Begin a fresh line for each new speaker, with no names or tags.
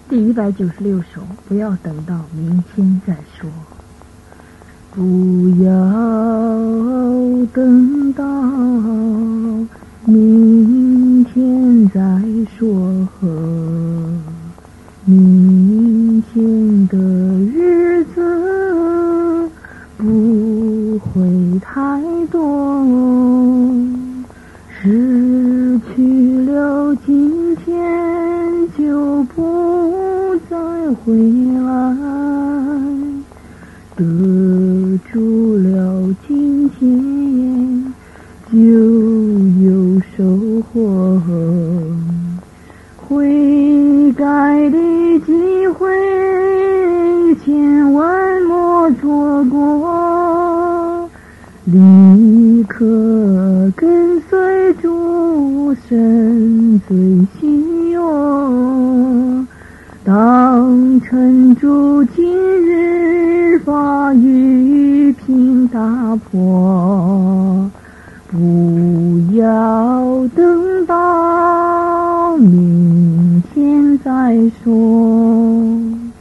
第196首，不要等到明天再说。不要等到明天再说，明天的日子不会太多，失去了今天就不再回来，得住了今天就有收获，悔改的机会千万莫错过，立刻跟随主神最心愿，当成主今日把玉瓶打破，不要等到明天再说。